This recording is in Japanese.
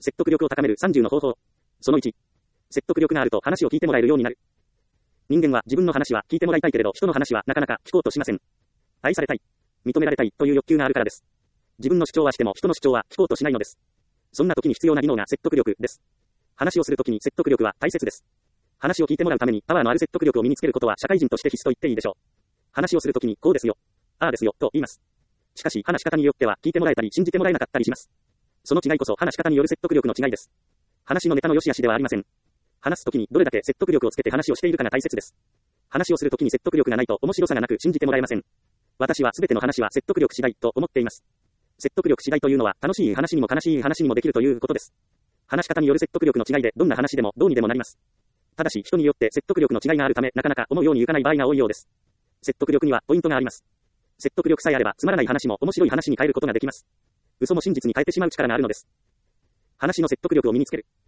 説得力を高める30の方法。その1。説得力があると話を聞いてもらえるようになる。人間は自分の話は聞いてもらいたいけれど、人の話はなかなか聞こうとしません。愛されたい、認められたいという欲求があるからです。自分の主張はしても人の主張は聞こうとしないのです。そんな時に必要な技能が説得力です。話をするときに説得力は大切です。話を聞いてもらうためにパワーのある説得力を身につけることは社会人として必須と言っていいでしょう。話をするときにこうですよ、ああですよと言います。しかし話し方によっては聞いてもらえたり信じてもらえなかったりします。その違いこそ話し方による説得力の違いです。話のネタの良し悪しではありません。話すときにどれだけ説得力をつけて話をしているかが大切です。話をするときに説得力がないと面白さがなく信じてもらえません。私はすべての話は説得力次第と思っています。説得力次第というのは楽しい話にも悲しい話にもできるということです。話し方による説得力の違いでどんな話でもどうにでもなります。ただし人によって説得力の違いがあるためなかなか思うようにいかない場合が多いようです。説得力にはポイントがあります。説得力さえあればつまらない話も面白い話に変えることができます。嘘も真実に変えてしまう力があるのです。話の説得力を身につける。